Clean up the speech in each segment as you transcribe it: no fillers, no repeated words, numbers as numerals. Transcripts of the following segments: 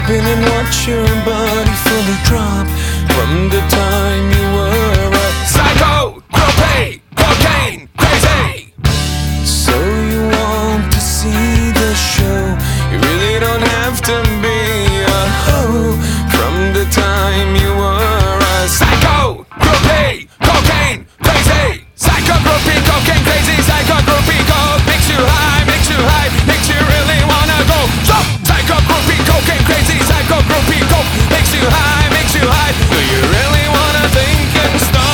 in and watch your body fully drop from the time you were a psycho, propane, cocaine, crazy. So you want to see the show, you really don't have to be a hoe. From the time you were a psycho, groupie, cocaine, crazy. Psycho, groupie, cocaine, crazy. Psycho, groupie, coke makes you high, makes you high, makes you really wanna go. So, psycho, groupie, cocaine, crazy. Psycho, groupie, coke makes you high, makes you high. Do you really wanna think and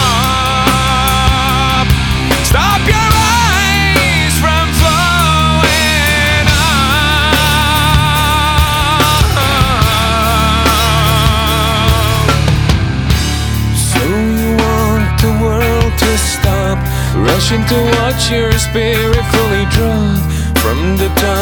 stop? Stop your eyes from flowing out. So you want the world to stop rushing to watch your spirit fully drop from the top